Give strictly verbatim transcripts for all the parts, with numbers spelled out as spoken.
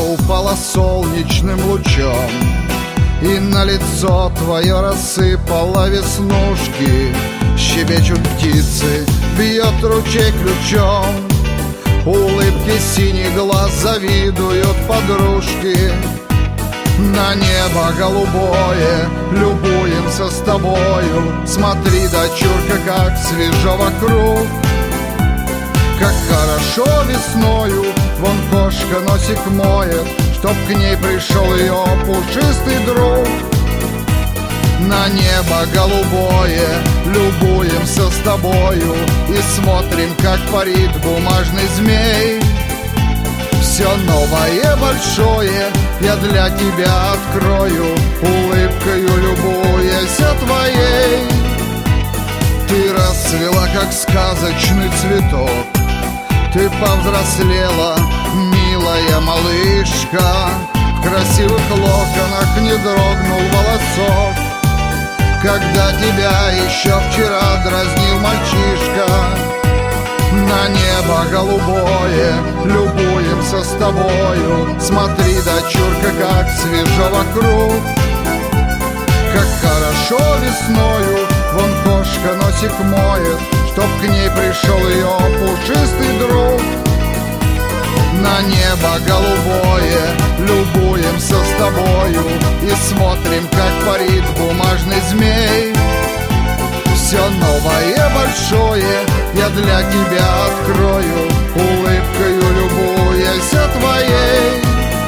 упала солнечным лучом, и на лицо твое рассыпало веснушки. Щебечут птицы, бьет ручей ключом, улыбки синий глаз завидуют подружки. На небо голубое любуемся с тобою. Смотри, дочурка, как свежо вокруг, как хорошо весною. Вон кошка носик моет, чтоб к ней пришел ее пушистый друг. На небо голубое любуемся с тобою и смотрим, как парит бумажный змей. Все новое, большое я для тебя открою, улыбкою любуясь твоей. Ты расцвела, как сказочный цветок, ты повзрослела, милая малышка. В красивых локонах не дрогнул волосок, когда тебя еще вчера дразнил мальчишка. На небо голубое любуемся с тобою. Смотри, дочурка, как свежо вокруг, как хорошо весною. Вон кошка носик моет, чтоб к ней пришел ее пушистый друг. На небо голубое любуемся с тобою и смотрим, как парит бумажный змей. Все новое, большое я для тебя открою, улыбкою любуясь твоей.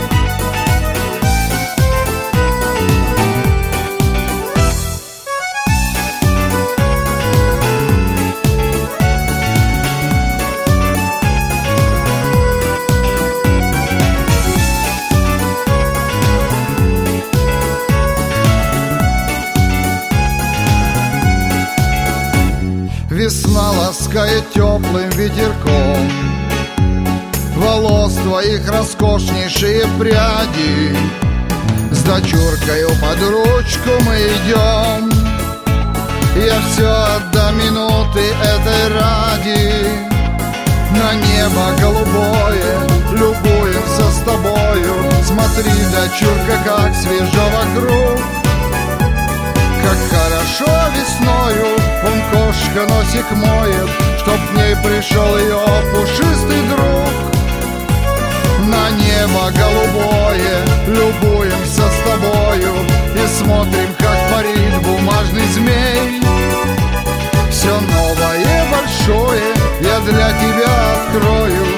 Весна ласкает теплым ветерком волос твоих роскошнейшие пряди. С дочуркою под ручку мы идем, я все отдам минуты этой ради. На небо голубое любуемся с тобою. Смотри, дочурка, как свежо вокруг, как хорошо весною. Вон кошка носик моет, чтоб к ней пришел ее пушистый друг. На небо голубое любуемся с тобою и смотрим, как парит бумажный змей. Все новое, большое я для тебя открою,